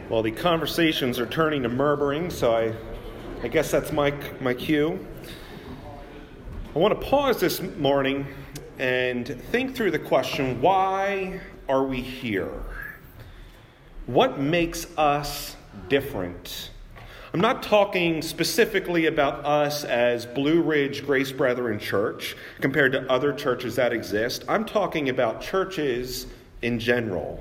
Well, the conversations are turning to murmuring, so I guess that's my cue. I want to pause this morning and think through the question, why are we here? What makes us different? I'm not talking specifically about us as Blue Ridge Grace Brethren Church compared to other churches that exist. I'm talking about churches in general.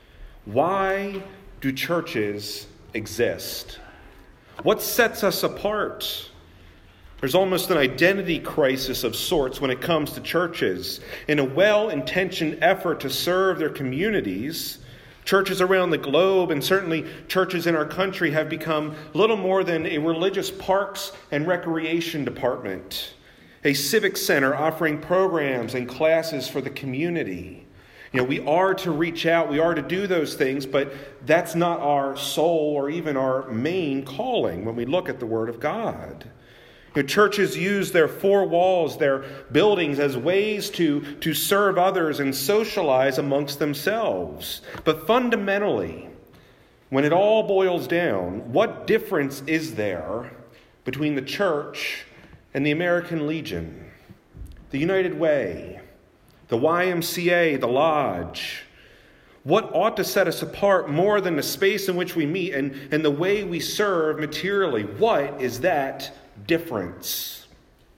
Why do churches exist? What sets us apart? There's almost an identity crisis of sorts when it comes to churches. In a well-intentioned effort to serve their communities, churches around the globe and certainly churches in our country have become little more than a religious parks and recreation department, a civic center offering programs and classes for the community. We are to reach out, we are to do those things, but that's not our sole or even our main calling when we look at the Word of God. Churches use their four walls, their buildings, as ways to serve others and socialize amongst themselves. But fundamentally, when it all boils down, what difference is there between the church and the American Legion, the United Way, the YMCA, the Lodge? What ought to set us apart more than the space in which we meet and the way we serve materially? What is that difference?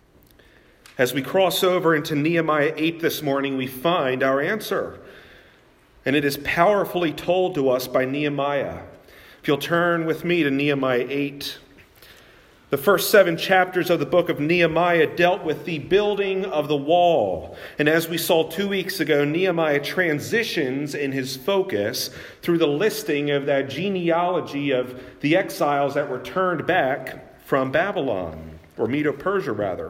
As we cross over into Nehemiah 8 this morning, we find our answer. And it is powerfully told to us by Nehemiah. If you'll turn with me to Nehemiah 8. The first 7 chapters of the book of Nehemiah dealt with the building of the wall. And as we saw 2 weeks ago, Nehemiah transitions in his focus through the listing of that genealogy of the exiles that were turned back from Babylon, or Medo-Persia rather.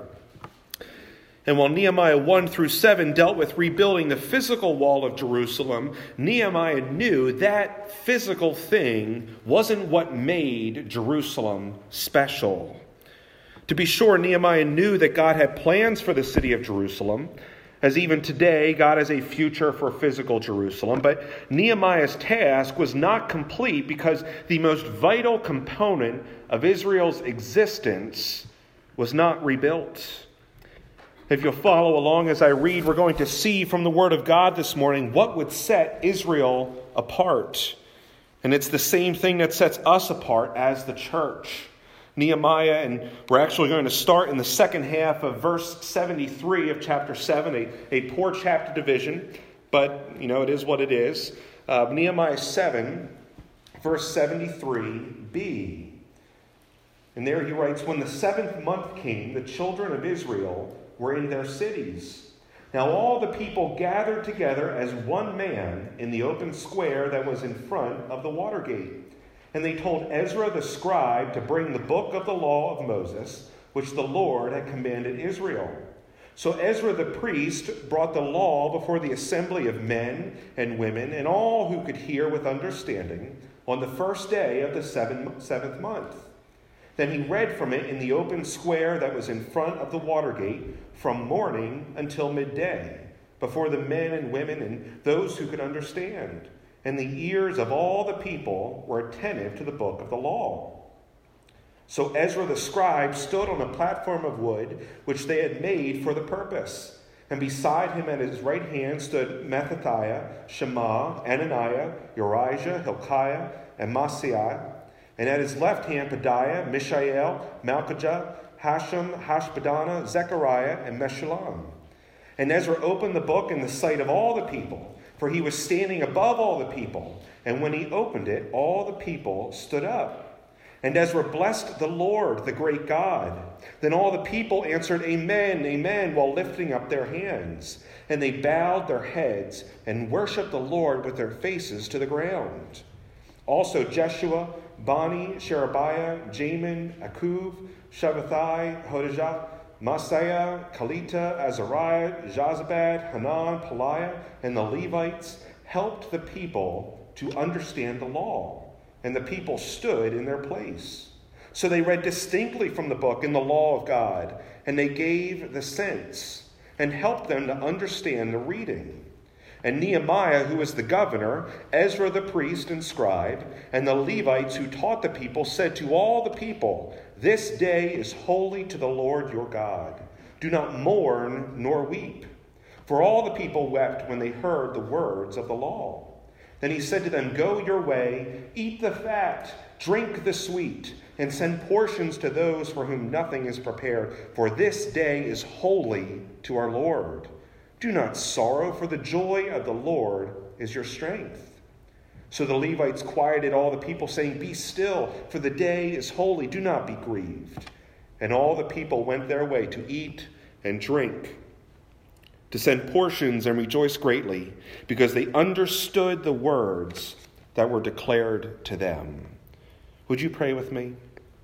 And while Nehemiah 1 through 7 dealt with rebuilding the physical wall of Jerusalem, Nehemiah knew that physical thing wasn't what made Jerusalem special. To be sure, Nehemiah knew that God had plans for the city of Jerusalem, as even today God has a future for physical Jerusalem. But Nehemiah's task was not complete because the most vital component of Israel's existence was not rebuilt. If you'll follow along as I read, we're going to see from the Word of God this morning what would set Israel apart. And it's the same thing that sets us apart as the church. Nehemiah, and we're actually going to start in the second half of verse 73 of chapter 7, a poor chapter division, but it is what it is. Nehemiah 7, verse 73b. And there he writes, "When the 7th month came, the children of Israel were in their cities. Now all the people gathered together as one man in the open square that was in front of the water gate. And they told Ezra the scribe to bring the book of the law of Moses, which the Lord had commanded Israel. So Ezra the priest brought the law before the assembly of men and women and all who could hear with understanding on the first day of the seventh month. Then he read from it in the open square that was in front of the water gate from morning until midday, before the men and women and those who could understand. And the ears of all the people were attentive to the book of the law. So Ezra the scribe stood on a platform of wood, which they had made for the purpose. And beside him at his right hand stood Mattithiah, Shema, Ananiah, Urijah, Hilkiah, and Maaseiah. And at his left hand, Pedaiah, Mishael, Malchijah, Hashem, Hashbaddanah, Zechariah, and Meshullam. And Ezra opened the book in the sight of all the people, for he was standing above all the people. And when he opened it, all the people stood up. And Ezra blessed the Lord, the great God. Then all the people answered, Amen, Amen, while lifting up their hands. And they bowed their heads and worshipped the Lord with their faces to the ground. Also Jeshua, Bani, Sherebiah, Jamin, Akub, Shabbathai, Hodijah, Maaseiah, Kalita, Azariah, Jozabad, Hanan, Peliah, and the Levites helped the people to understand the law, and the people stood in their place. So they read distinctly from the book in the law of God, and they gave the sense and helped them to understand the reading. And Nehemiah, who was the governor, Ezra the priest and scribe, and the Levites who taught the people, said to all the people, "This day is holy to the Lord your God. Do not mourn nor weep." For all the people wept when they heard the words of the law. Then he said to them, "Go your way, eat the fat, drink the sweet, and send portions to those for whom nothing is prepared, for this day is holy to our Lord. Do not sorrow, for the joy of the Lord is your strength." So the Levites quieted all the people, saying, "Be still, for the day is holy. Do not be grieved." And all the people went their way to eat and drink, to send portions and rejoice greatly, because they understood the words that were declared to them. Would you pray with me?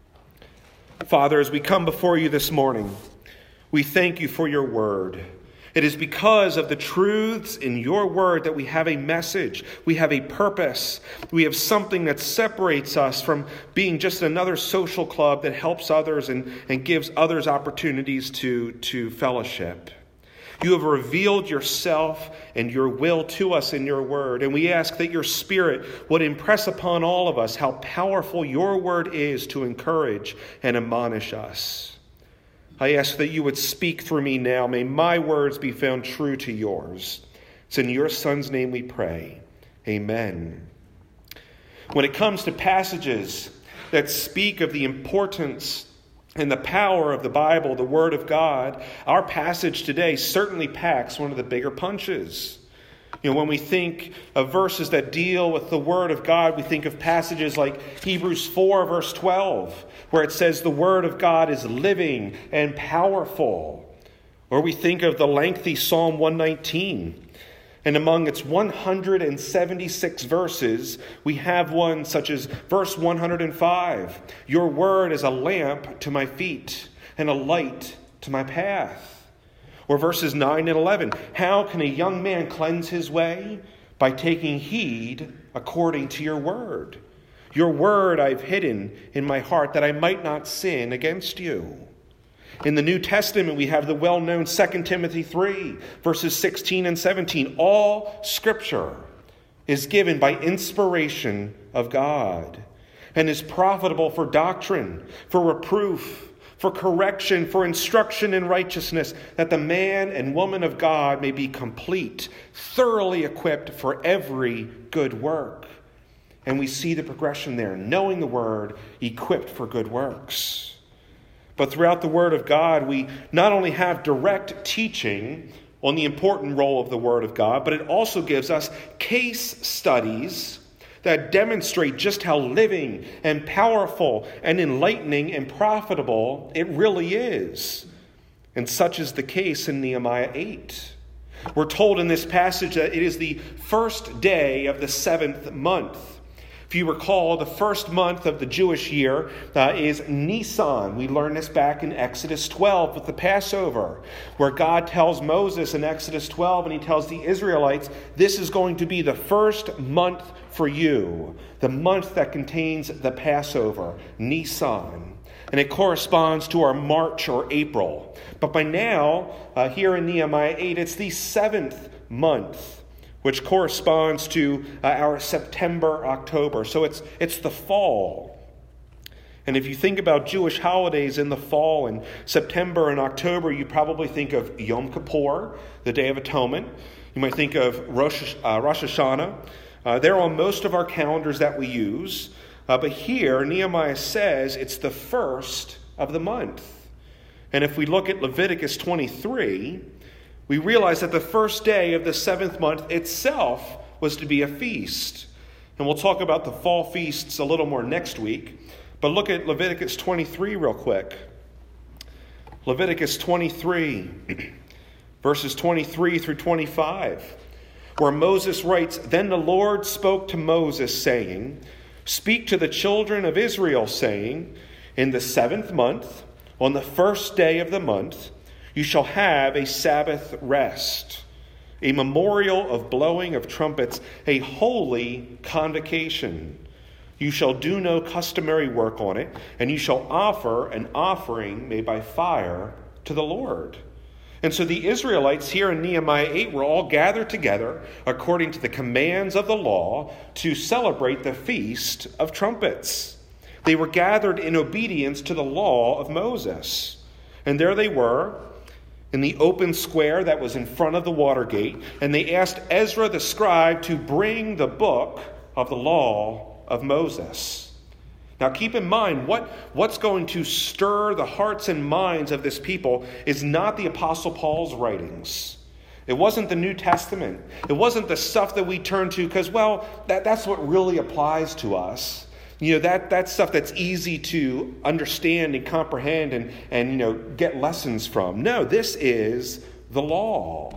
Father, as we come before you this morning, we thank you for your word. It is because of the truths in your word that we have a message, we have a purpose, we have something that separates us from being just another social club that helps others and gives others opportunities to fellowship. You have revealed yourself and your will to us in your word, and we ask that your Spirit would impress upon all of us how powerful your word is to encourage and admonish us. I ask that you would speak through me now. May my words be found true to yours. It's in your Son's name we pray. Amen. When it comes to passages that speak of the importance and the power of the Bible, the Word of God, our passage today certainly packs one of the bigger punches. When we think of verses that deal with the Word of God, we think of passages like Hebrews 4, verse 12, where it says the Word of God is living and powerful. Or we think of the lengthy Psalm 119. And among its 176 verses, we have one such as verse 105. Your word is a lamp to my feet and a light to my path. Or verses 9 and 11. How can a young man cleanse his way? By taking heed according to your word. Your word I've hidden in my heart that I might not sin against you. In the New Testament, we have the well-known 2 Timothy 3, verses 16 and 17. All Scripture is given by inspiration of God and is profitable for doctrine, for reproof, for correction, for instruction in righteousness, that the man and woman of God may be complete, thoroughly equipped for every good work. And we see the progression there, knowing the word, equipped for good works. But throughout the Word of God, we not only have direct teaching on the important role of the Word of God, but it also gives us case studies that demonstrate just how living and powerful and enlightening and profitable it really is. And such is the case in Nehemiah 8. We're told in this passage that it is the first day of the 7th month. If you recall, the first month of the Jewish year is Nisan. We learned this back in Exodus 12 with the Passover, where God tells Moses in Exodus 12, and he tells the Israelites, this is going to be the first month for you, the month that contains the Passover, Nisan. And it corresponds to our March or April. But by now, here in Nehemiah 8, it's the 7th month, which corresponds to our September, October. So it's the fall. And if you think about Jewish holidays in the fall, in September and October, you probably think of Yom Kippur, the Day of Atonement. You might think of Rosh Hashanah. They're on most of our calendars that we use. But here, Nehemiah says it's the first of the month. And if we look at Leviticus 23, we realize that the first day of the 7th month itself was to be a feast. And we'll talk about the fall feasts a little more next week. But look at Leviticus 23 real quick. Leviticus 23, verses 23 through 25, where Moses writes, Then the Lord spoke to Moses, saying, Speak to the children of Israel, saying, In the 7th month, on the first day of the month, you shall have a Sabbath rest, a memorial of blowing of trumpets, a holy convocation. You shall do no customary work on it, and you shall offer an offering made by fire to the Lord. And so the Israelites here in Nehemiah 8 were all gathered together according to the commands of the law to celebrate the Feast of Trumpets. They were gathered in obedience to the law of Moses. And there they were in the open square that was in front of the water gate, and they asked Ezra the scribe to bring the book of the law of Moses. Now keep in mind, what's going to stir the hearts and minds of this people is not the Apostle Paul's writings. It wasn't the New Testament. It wasn't the stuff that we turn to because, well, that's what really applies to us. That's stuff that's easy to understand and comprehend and get lessons from. No, this is the law.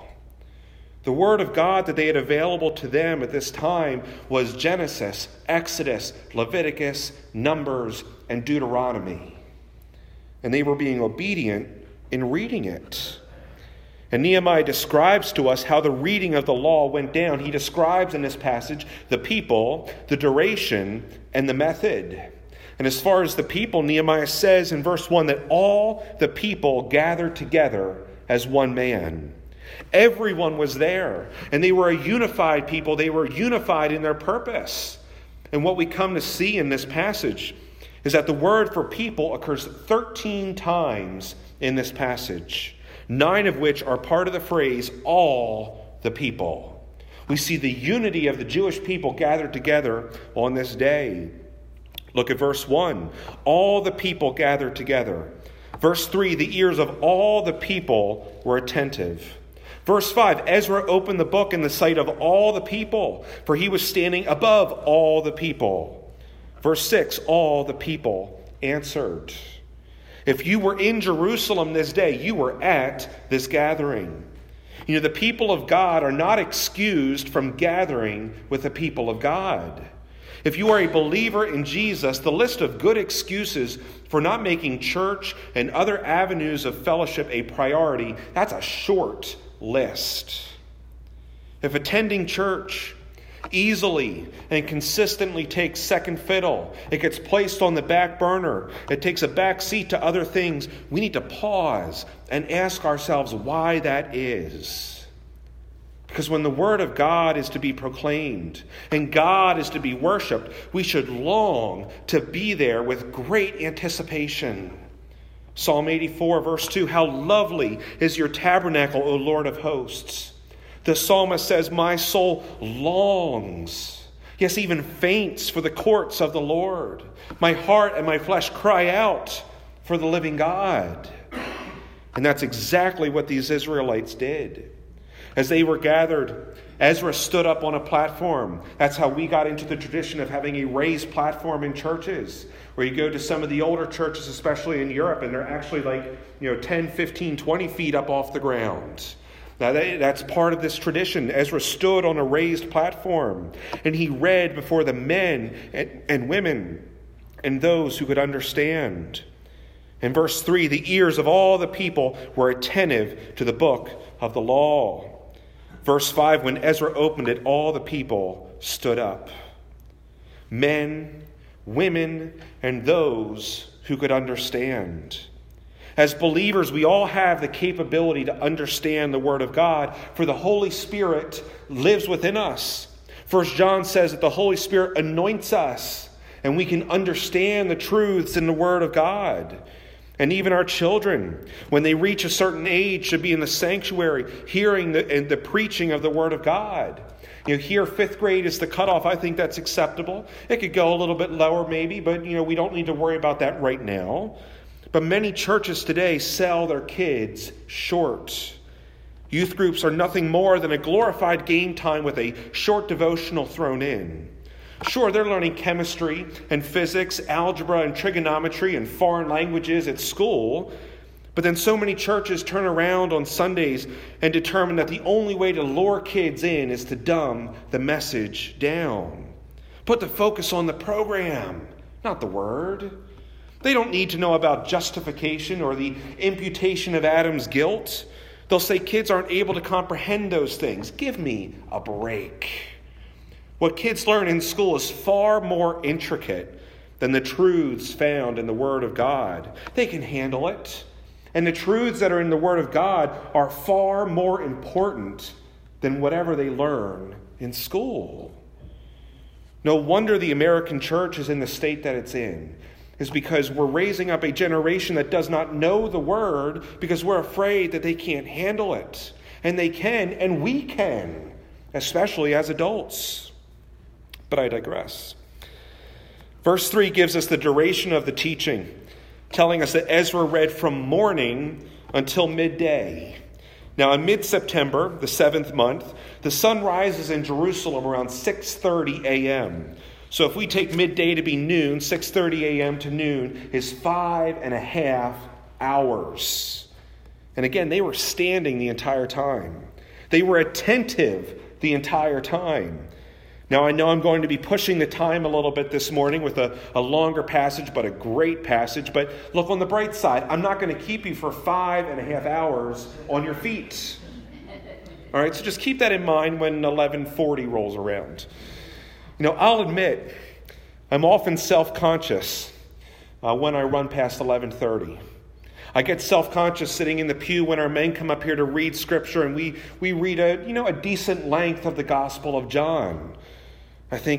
The word of God that they had available to them at this time was Genesis, Exodus, Leviticus, Numbers, and Deuteronomy. And they were being obedient in reading it. And Nehemiah describes to us how the reading of the law went down. He describes in this passage the people, the duration, and the method. And as far as the people, Nehemiah says in verse 1 that all the people gathered together as one man. Everyone was there, and they were a unified people. They were unified in their purpose. And what we come to see in this passage is that the word for people occurs 13 times in this passage, 9 of which are part of the phrase, all the people. We see the unity of the Jewish people gathered together on this day. Look at verse 1. All the people gathered together. Verse 3, the ears of all the people were attentive. Verse 5, Ezra opened the book in the sight of all the people, for he was standing above all the people. Verse 6, all the people answered. If you were in Jerusalem this day, you were at this gathering. The people of God are not excused from gathering with the people of God. If you are a believer in Jesus, the list of good excuses for not making church and other avenues of fellowship a priority, that's a short list. If attending church easily and consistently takes second fiddle, it gets placed on the back burner, it takes a back seat to other things, we need to pause and ask ourselves why that is. Because when the word of God is to be proclaimed and God is to be worshiped, we should long to be there with great anticipation. Psalm 84, verse 2, how lovely is your tabernacle, O Lord of hosts. The psalmist says, my soul longs, yes, even faints for the courts of the Lord. My heart and my flesh cry out for the living God. And that's exactly what these Israelites did. As they were gathered, Ezra stood up on a platform. That's how we got into the tradition of having a raised platform in churches, where you go to some of the older churches, especially in Europe, and they're actually 10, 15, 20 feet up off the ground. Now that's part of this tradition. Ezra stood on a raised platform, and he read before the men and women and those who could understand. In verse 3, the ears of all the people were attentive to the book of the law. Verse 5, when Ezra opened it, all the people stood up. Men, women, and those who could understand. As believers, we all have the capability to understand the Word of God, for the Holy Spirit lives within us. 1 John says that the Holy Spirit anoints us, and we can understand the truths in the Word of God. And even our children, when they reach a certain age, should be in the sanctuary hearing the preaching of the Word of God. Here 5th grade is the cutoff. I think that's acceptable. It could go a little bit lower maybe, but we don't need to worry about that right now. But many churches today sell their kids short. Youth groups are nothing more than a glorified game time with a short devotional thrown in. Sure, they're learning chemistry and physics, algebra and trigonometry and foreign languages at school. But then so many churches turn around on Sundays and determine that the only way to lure kids in is to dumb the message down. Put the focus on the program, not the word. They don't need to know about justification or the imputation of Adam's guilt. They'll say kids aren't able to comprehend those things. Give me a break. What kids learn in school is far more intricate than the truths found in the Word of God. They can handle it. And the truths that are in the Word of God are far more important than whatever they learn in school. No wonder the American church is in the state that it's in. Is because we're raising up a generation that does not know the Word because we're afraid that they can't handle it. And they can, and we can, especially as adults. But I digress. Verse 3 gives us the duration of the teaching, telling us that Ezra read from morning until midday. Now, in mid-September, the 7th month, the sun rises in Jerusalem around 6:30 a.m. So if we take midday to be noon, 6:30 a.m. to noon is 5.5 hours. And again, they were standing the entire time. They were attentive the entire time. Now, I know I'm going to be pushing the time a little bit this morning with a longer passage, but a great passage. But look on the bright side. I'm not going to keep you for 5.5 hours on your feet. All right, so just keep that in mind when 11:40 rolls around. I'll admit, I'm often self-conscious when I run past 11:30. I get self-conscious sitting in the pew when our men come up here to read Scripture, and we read a decent length of the Gospel of John. I think,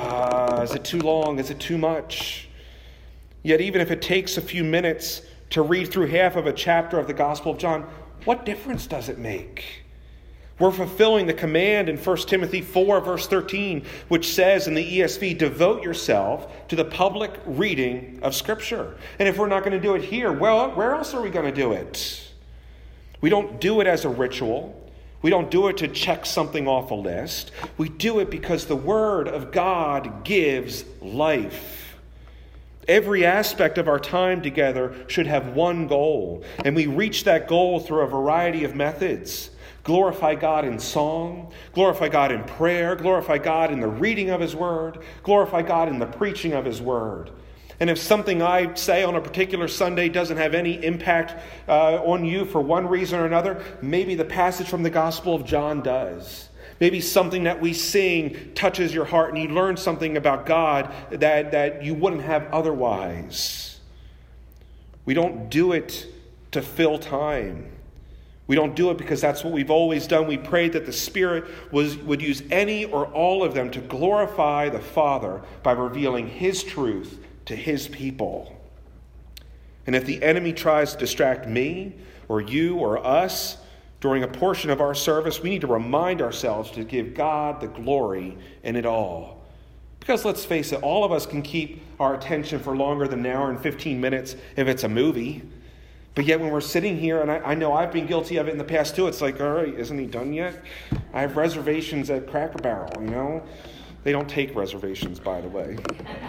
is it too long? Is it too much? Yet even if it takes a few minutes to read through half of a chapter of the Gospel of John, what difference does it make? We're fulfilling the command in 1 Timothy 4, verse 13, which says in the ESV, devote yourself to the public reading of Scripture. And if we're not going to do it here, well, where else are we going to do it? We don't do it as a ritual. We don't do it to check something off a list. We do it because the Word of God gives life. Every aspect of our time together should have one goal, and we reach that goal through a variety of methods. Glorify God in song, glorify God in prayer, glorify God in the reading of His Word, glorify God in the preaching of His Word. And if something I say on a particular Sunday doesn't have any impact on you for one reason or another, maybe the passage from the Gospel of John does. Maybe something that we sing touches your heart and you learn something about God that you wouldn't have otherwise. We don't do it to fill time. We don't do it because that's what we've always done. We prayed that the Spirit would use any or all of them to glorify the Father by revealing His truth to His people. And if the enemy tries to distract me or you or us during a portion of our service, we need to remind ourselves to give God the glory in it all. Because let's face it, all of us can keep our attention for longer than an hour and 15 minutes if it's a movie. But yet when we're sitting here, and I know I've been guilty of it in the past too, it's like, all right, isn't he done yet? I have reservations at Cracker Barrel, They don't take reservations, by the way.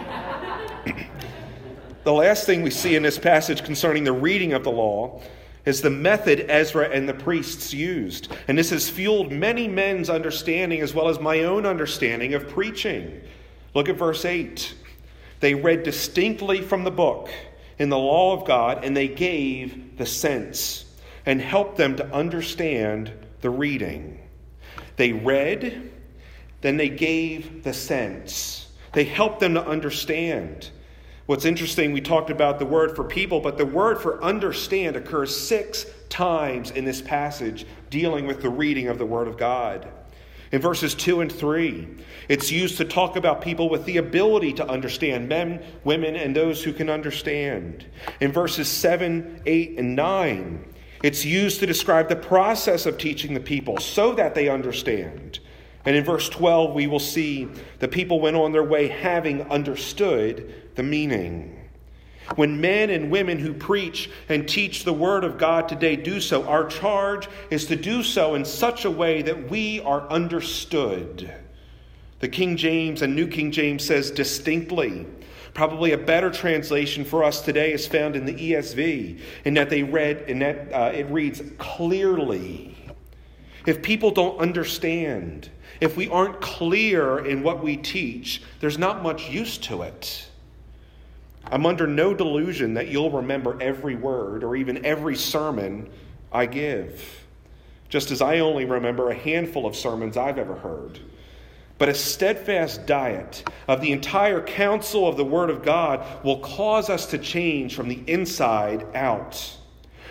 The last thing we see in this passage concerning the reading of the law is the method Ezra and the priests used. And this has fueled many men's understanding as well as my own understanding of preaching. Look at verse 8. They read distinctly from the book in the law of God, and they gave the sense and helped them to understand the reading. They read, then they gave the sense. They helped them to understand. What's interesting, we talked about the word for people, but the word for understand occurs 6 times in this passage dealing with the reading of the Word of God. In verses 2 and 3, it's used to talk about people with the ability to understand, men, women, and those who can understand. In verses 7, 8, and 9, it's used to describe the process of teaching the people so that they understand. And in verse 12, we will see the people went on their way having understood the meaning. When men and women who preach and teach the Word of God today do so, our charge is to do so in such a way that we are understood. The King James and New King James says distinctly. Probably a better translation for us today is found in the ESV, in that it reads clearly. If people don't understand, if we aren't clear in what we teach, there's not much use to it. I'm under no delusion that you'll remember every word or even every sermon I give, just as I only remember a handful of sermons I've ever heard. But a steadfast diet of the entire counsel of the Word of God will cause us to change from the inside out.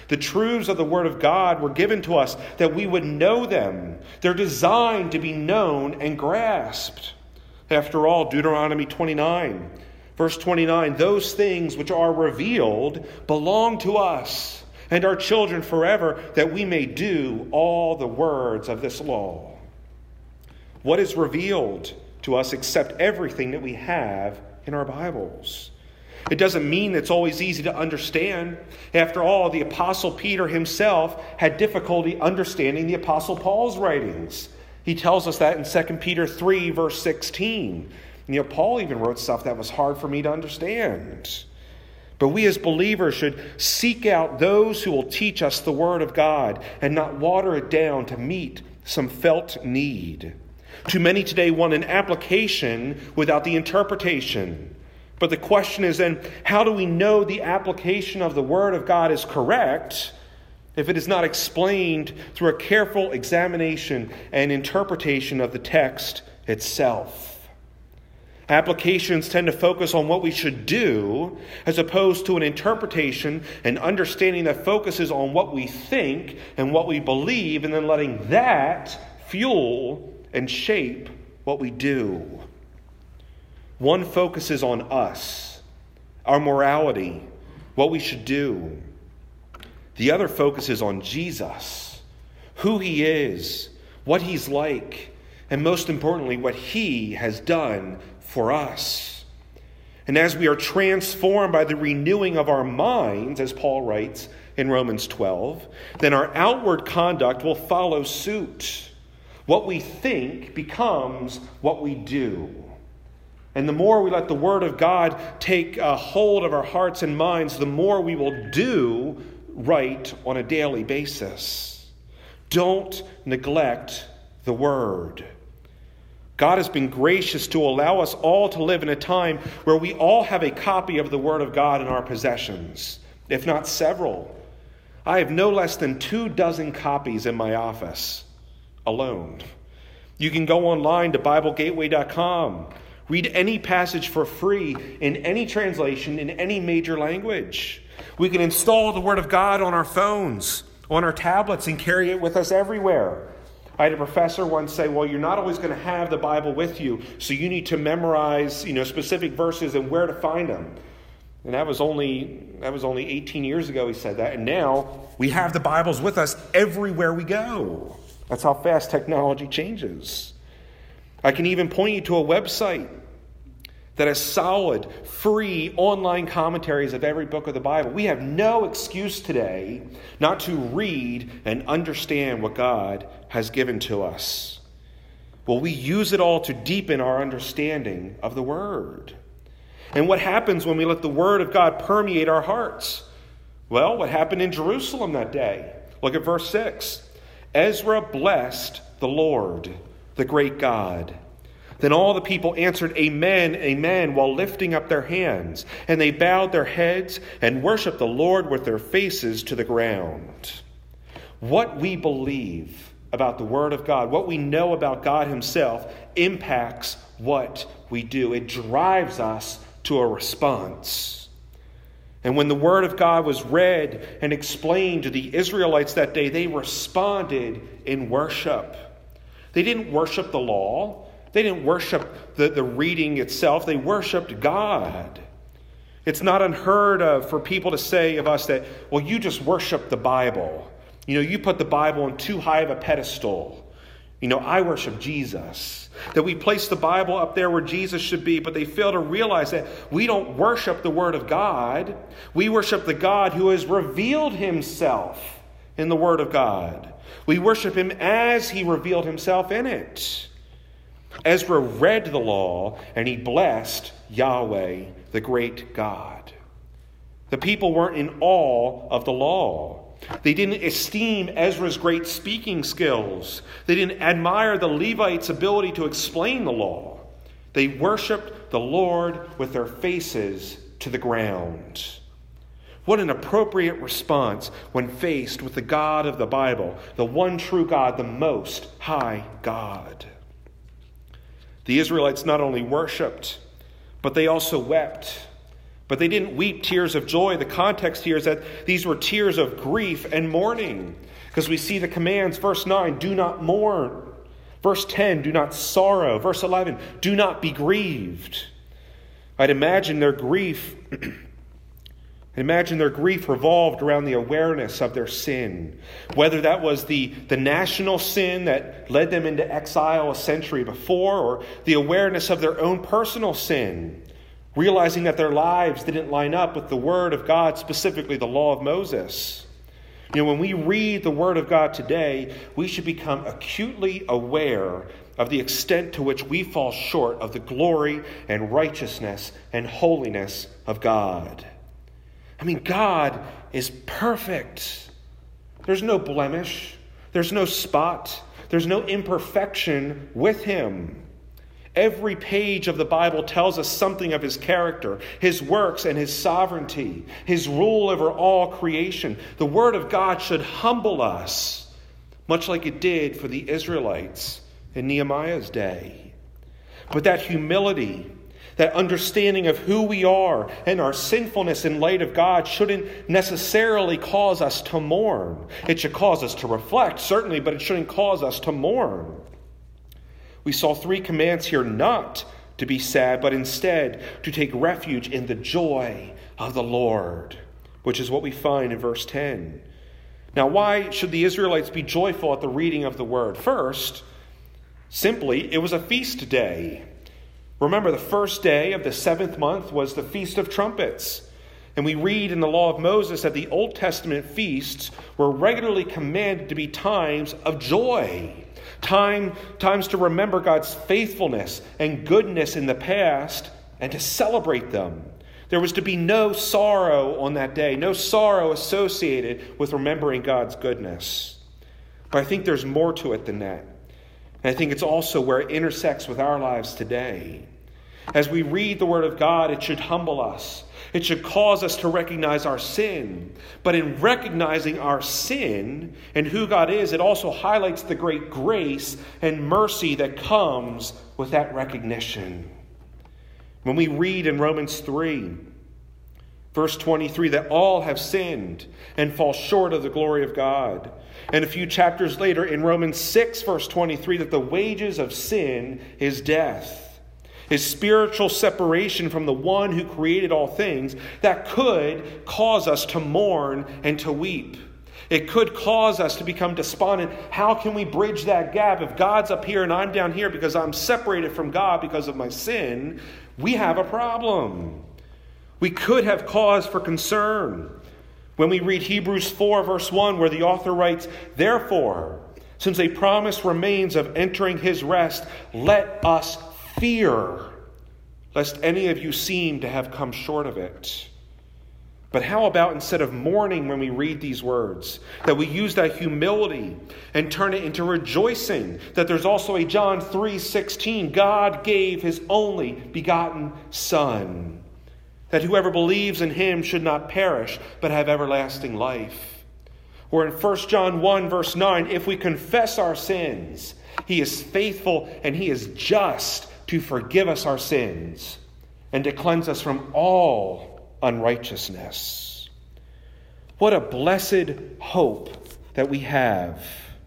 The truths of the Word of God were given to us that we would know them. They're designed to be known and grasped. After all, Deuteronomy 29, verse 29, those things which are revealed belong to us and our children forever, that we may do all the words of this law. What is revealed to us except everything that we have in our Bibles? It doesn't mean it's always easy to understand. After all, the Apostle Peter himself had difficulty understanding the Apostle Paul's writings. He tells us that in 2 Peter 3, verse 16. Paul even wrote stuff that was hard for me to understand. But we as believers should seek out those who will teach us the Word of God and not water it down to meet some felt need. Too many today want an application without the interpretation. But the question is then, how do we know the application of the Word of God is correct if it is not explained through a careful examination and interpretation of the text itself? Applications tend to focus on what we should do as opposed to an interpretation and understanding that focuses on what we think and what we believe, and then letting that fuel and shape what we do. One focuses on us, our morality, what we should do. The other focuses on Jesus, who he is, what he's like, and most importantly, what he has done for us. And as we are transformed by the renewing of our minds, as Paul writes in Romans 12, then our outward conduct will follow suit. What we think becomes what we do. And the more we let the Word of God take a hold of our hearts and minds, the more we will do right on a daily basis. Don't neglect the Word. God has been gracious to allow us all to live in a time where we all have a copy of the Word of God in our possessions, if not several. I have no less than 24 copies in my office alone. You can go online to BibleGateway.com. Read any passage for free in any translation in any major language. We can install the Word of God on our phones, on our tablets, and carry it with us everywhere. I had a professor once say, well, you're not always going to have the Bible with you, so you need to memorize, specific verses and where to find them. And that was only 18 years ago he said that. And now we have the Bibles with us everywhere we go. That's how fast technology changes. I can even point you to a website that has solid, free online commentaries of every book of the Bible. We have no excuse today not to read and understand what God has given to us. Well, we use it all to deepen our understanding of the Word. And what happens when we let the Word of God permeate our hearts? Well, what happened in Jerusalem that day? Look at verse 6. Ezra blessed the Lord, the great God. Then all the people answered, Amen, Amen, while lifting up their hands. And they bowed their heads and worshiped the Lord with their faces to the ground. What we believe about the Word of God, what we know about God himself, impacts what we do. It drives us to a response. And when the Word of God was read and explained to the Israelites that day, they responded in worship. They didn't worship the law. They didn't worship the reading itself. They worshiped God. It's not unheard of for people to say of us that, well, you just worship the Bible. You put the Bible on too high of a pedestal. I worship Jesus. That we place the Bible up there where Jesus should be, but they fail to realize that we don't worship the Word of God. We worship the God who has revealed himself in the Word of God. We worship him as he revealed himself in it. Ezra read the law and he blessed Yahweh, the great God. The people weren't in awe of the law. They didn't esteem Ezra's great speaking skills. They didn't admire the Levites' ability to explain the law. They worshiped the Lord with their faces to the ground. What an appropriate response when faced with the God of the Bible, the one true God, the Most High God. The Israelites not only worshipped, but they also wept. But they didn't weep tears of joy. The context here is that these were tears of grief and mourning. Because we see the commands, verse 9, do not mourn. Verse 10, do not sorrow. Verse 11, do not be grieved. I'd imagine their grief revolved around the awareness of their sin. Whether that was the national sin that led them into exile a century before, or the awareness of their own personal sin, realizing that their lives didn't line up with the Word of God, specifically the law of Moses. When we read the Word of God today, we should become acutely aware of the extent to which we fall short of the glory and righteousness and holiness of God. God is perfect. There's no blemish. There's no spot. There's no imperfection with him. Every page of the Bible tells us something of his character, his works, and his sovereignty, his rule over all creation. The Word of God should humble us, much like it did for the Israelites in Nehemiah's day. But that humility, that understanding of who we are and our sinfulness in light of God shouldn't necessarily cause us to mourn. It should cause us to reflect, certainly, but it shouldn't cause us to mourn. We saw 3 commands here not to be sad, but instead to take refuge in the joy of the Lord, which is what we find in verse 10. Now, why should the Israelites be joyful at the reading of the word? First, simply, it was a feast day. Remember, the first day of the 7th month was the Feast of Trumpets. And we read in the law of Moses that the Old Testament feasts were regularly commanded to be times of joy. Times to remember God's faithfulness and goodness in the past and to celebrate them. There was to be no sorrow on that day, no sorrow associated with remembering God's goodness. But I think there's more to it than that. And I think it's also where it intersects with our lives today. As we read the Word of God, it should humble us. It should cause us to recognize our sin. But in recognizing our sin and who God is, it also highlights the great grace and mercy that comes with that recognition. When we read in Romans 3, verse 23, that all have sinned and fall short of the glory of God. And a few chapters later in Romans 6, verse 23, that the wages of sin is death. Is spiritual separation from the one who created all things that could cause us to mourn and to weep. It could cause us to become despondent. How can we bridge that gap? If God's up here and I'm down here because I'm separated from God because of my sin, we have a problem. We could have cause for concern. When we read Hebrews 4, verse 1, where the author writes, "Therefore, since a promise remains of entering his rest, let us fear, lest any of you seem to have come short of it." But how about instead of mourning when we read these words, that we use that humility and turn it into rejoicing, that there's also a John 3:16, God gave his only begotten Son, that whoever believes in him should not perish, but have everlasting life. Or in 1 John 1, verse 9, if we confess our sins, he is faithful and he is just to forgive us our sins and to cleanse us from all unrighteousness. What a blessed hope that we have.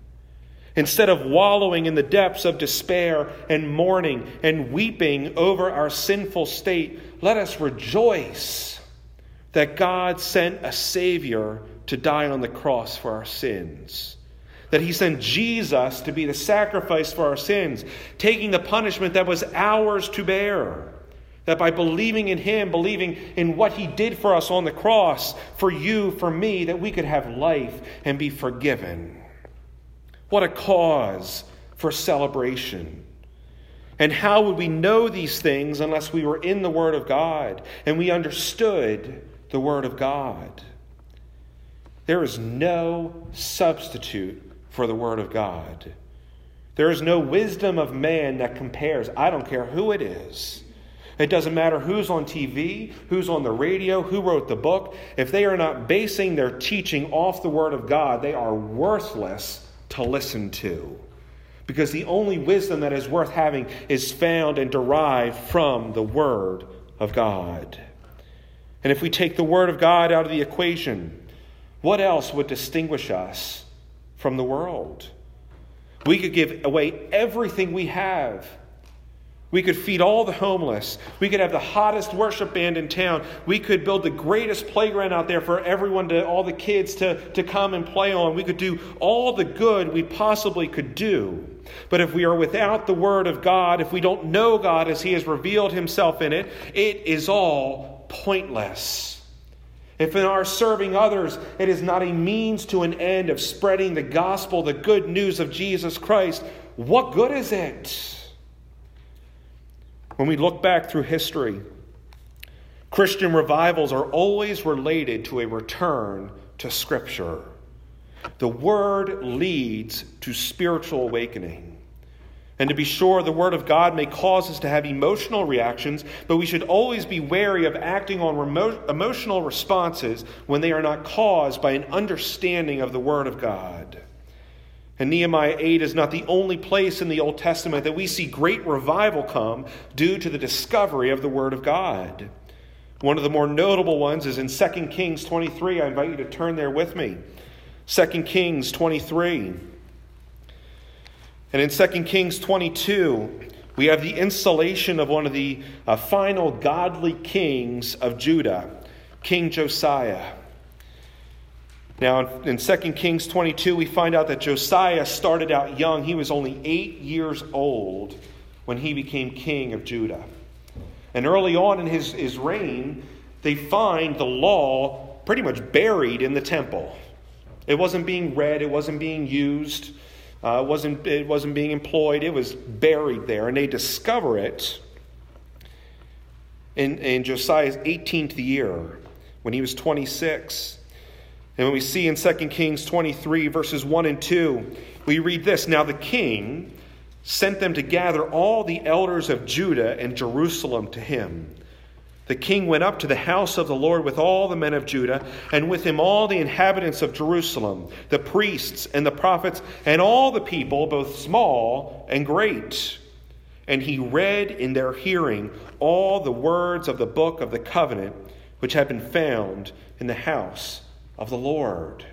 Instead of wallowing in the depths of despair and mourning and weeping over our sinful state, let us rejoice that God sent a Savior to die on the cross for our sins. That he sent Jesus to be the sacrifice for our sins, taking the punishment that was ours to bear. That by believing in him, believing in what he did for us on the cross, for you, for me, that we could have life and be forgiven. What a cause for celebration. And how would we know these things unless we were in the Word of God and we understood the Word of God? There is no substitute for the Word of God. There is no wisdom of man that compares. I don't care who it is. It doesn't matter who's on TV, who's on the radio, who wrote the book. If they are not basing their teaching off the Word of God, they are worthless to listen to. Because the only wisdom that is worth having is found and derived from the Word of God. And if we take the Word of God out of the equation, what else would distinguish us from the world? We could give away everything we have. We could feed all the homeless. We could have the hottest worship band in town. We could build the greatest playground out there for everyone, all the kids to come and play on. We could do all the good we possibly could do. But if we are without the Word of God, if we don't know God as He has revealed Himself in it, it is all pointless. If in our serving others, it is not a means to an end of spreading the gospel, the good news of Jesus Christ, what good is it? When we look back through history, Christian revivals are always related to a return to Scripture. The Word leads to spiritual awakening. And to be sure, the Word of God may cause us to have emotional reactions, but we should always be wary of acting on emotional responses when they are not caused by an understanding of the Word of God. And Nehemiah 8 is not the only place in the Old Testament that we see great revival come due to the discovery of the Word of God. One of the more notable ones is in 2 Kings 23. I invite you to turn there with me. 2 Kings 23. And in 2 Kings 22, we have the installation of one of the final godly kings of Judah, King Josiah. Now, in 2 Kings 22, we find out that Josiah started out young. He was only 8 years old when he became king of Judah. And early on in his reign, they find the law pretty much buried in the temple. It wasn't being read. It wasn't being used. It wasn't being employed. It was buried there. And they discover it in Josiah's 18th year when he was 26. And when we see in 2 Kings 23, verses 1 and 2, we read this. Now the king sent them to gather all the elders of Judah and Jerusalem to him. The king went up to the house of the Lord with all the men of Judah, and with him all the inhabitants of Jerusalem, the priests and the prophets, and all the people, both small and great. And he read in their hearing all the words of the book of the covenant, which had been found in the house of the Lord.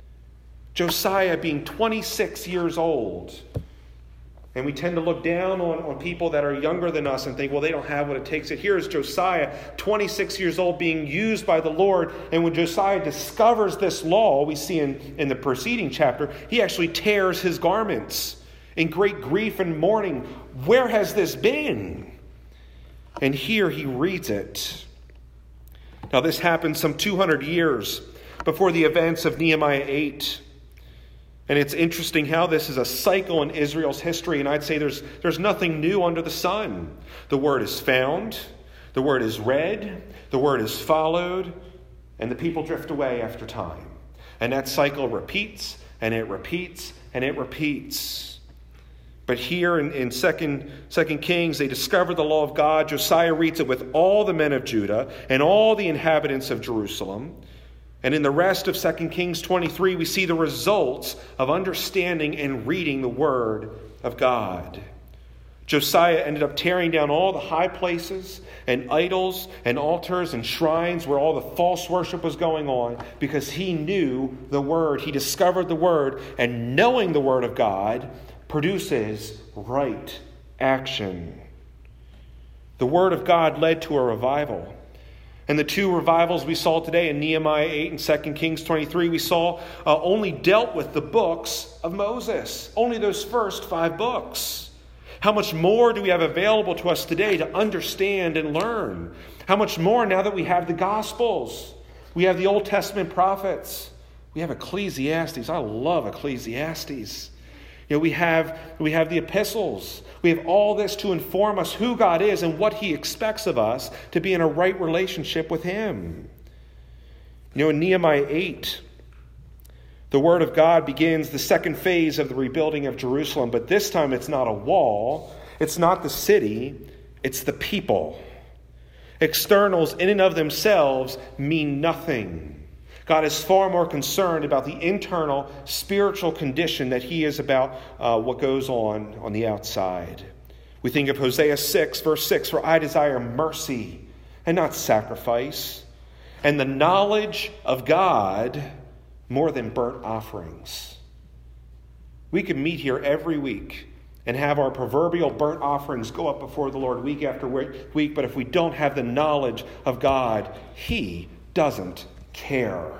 Josiah being 26 years old. And we tend to look down on people that are younger than us and think, well, they don't have what it takes. Here is Josiah, 26 years old, being used by the Lord. And when Josiah discovers this law, we see in the preceding chapter, he actually tears his garments in great grief and mourning. Where has this been? And here he reads it. Now, this happened some 200 years before the events of Nehemiah 8. And it's interesting how this is a cycle in Israel's history. And I'd say there's nothing new under the sun. The word is found. The word is read. The word is followed. And the people drift away after time. And that cycle repeats, and it repeats, and it repeats. But here in 2 Kings, they discover the law of God. Josiah reads it with all the men of Judah and all the inhabitants of Jerusalem. And in the rest of 2 Kings 23, we see the results of understanding and reading the Word of God. Josiah ended up tearing down all the high places and idols and altars and shrines where all the false worship was going on because he knew the Word. He discovered the Word, and knowing the Word of God produces right action. The Word of God led to a revival. And the two revivals we saw today in Nehemiah 8 and 2 Kings 23, we saw only dealt with the books of Moses. Only those first 5 books. How much more do we have available to us today to understand and learn? How much more now that we have the Gospels? We have the Old Testament prophets. We have Ecclesiastes. I love Ecclesiastes. We have the epistles. We have all this to inform us who God is and what He expects of us to be in a right relationship with Him. In Nehemiah 8, the Word of God begins the second phase of the rebuilding of Jerusalem. But this time it's not a wall. It's not the city. It's the people. Externals in and of themselves mean nothing. God is far more concerned about the internal spiritual condition that He is about what goes on the outside. We think of Hosea 6, verse 6, "For I desire mercy and not sacrifice, and the knowledge of God more than burnt offerings. We can meet here every week and have our proverbial burnt offerings go up before the Lord week after week, but if we don't have the knowledge of God, He doesn't care.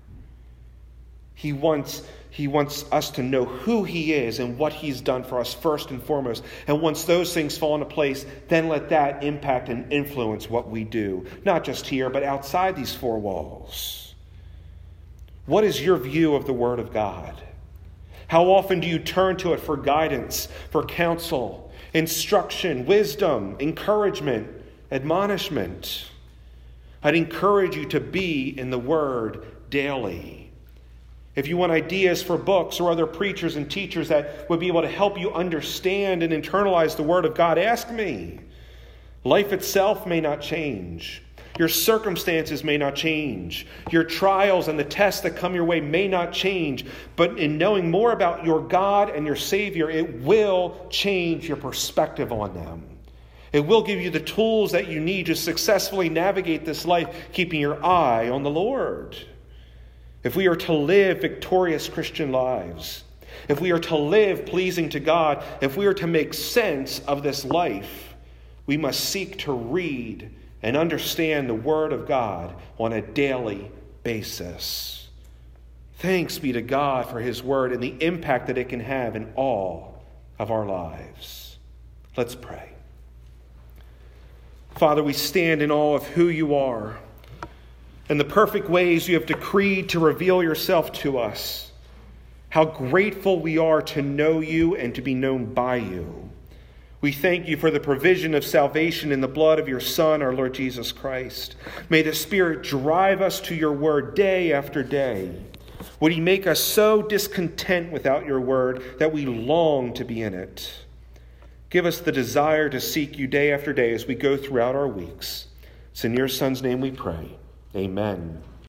He wants us to know who He is and what He's done for us first and foremost. And once those things fall into place, then let that impact and influence what we do, not just here, but outside these four walls. What is your view of the Word of God? How often do you turn to it for guidance, for counsel, instruction, wisdom, encouragement, admonishment? I'd encourage you to be in the Word daily. If you want ideas for books or other preachers and teachers that would be able to help you understand and internalize the Word of God, ask me. Life itself may not change. Your circumstances may not change. Your trials and the tests that come your way may not change. But in knowing more about your God and your Savior, it will change your perspective on them. It will give you the tools that you need to successfully navigate this life, keeping your eye on the Lord. If we are to live victorious Christian lives, if we are to live pleasing to God, if we are to make sense of this life, we must seek to read and understand the Word of God on a daily basis. Thanks be to God for His Word and the impact that it can have in all of our lives. Let's pray. Father, we stand in awe of who You are and the perfect ways You have decreed to reveal Yourself to us. How grateful we are to know You and to be known by You. We thank You for the provision of salvation in the blood of Your Son, our Lord Jesus Christ. May the Spirit drive us to Your Word day after day. Would He make us so discontent without Your Word that we long to be in it. Give us the desire to seek You day after day as we go throughout our weeks. It's in Your Son's name we pray. Amen.